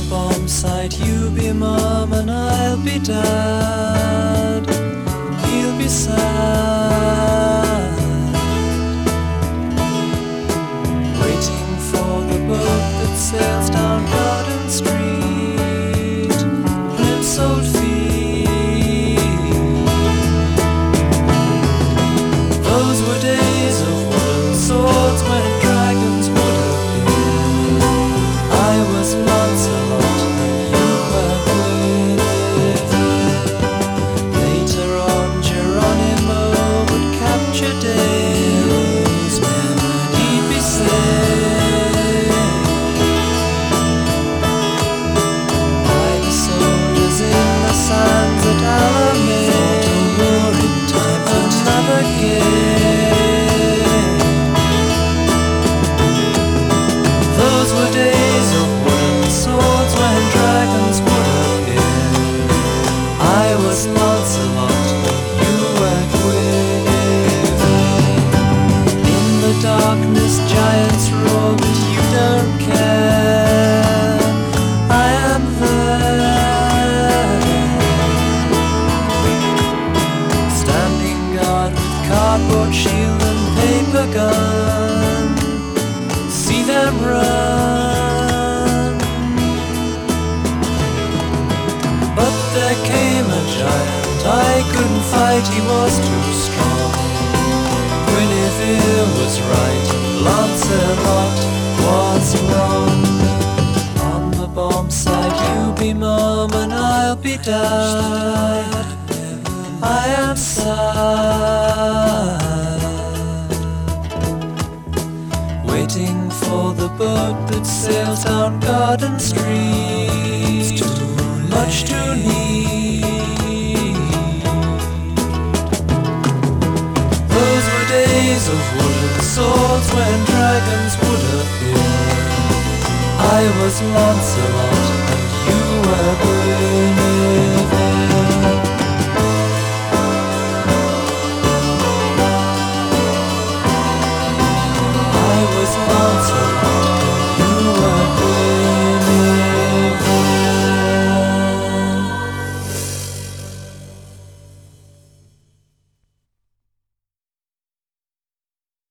bomb site, you be mom and I'll be dad. He'll be sad, waiting for the boat that sails down Garden Street, Plimsoll feet. Those were days of wooden swords when dragons would appear. I was Lancelot and you were Guinevere. Later on Geronimo would capture Delos, and he'd be saved by the soldiers in the sands at Alamein. War in time another game. Those were days of wooden swords when dragons would appear. I was Lancelot, you were Guinevere. In the darkness giants roar, but you don't care. I am there, standing guard with cardboard shield and paper gun. See them run. But there came a giant I couldn't fight, he was too strong. Guinevere was right, Lancelot was wrong. On the bomb site, you be mom and I'll be dad. I am sad, waiting for the boat that sails down Garden Street. Much too neat. Those were days of wooden swords when dragons would appear. I was Lancelot and you were Guinevere.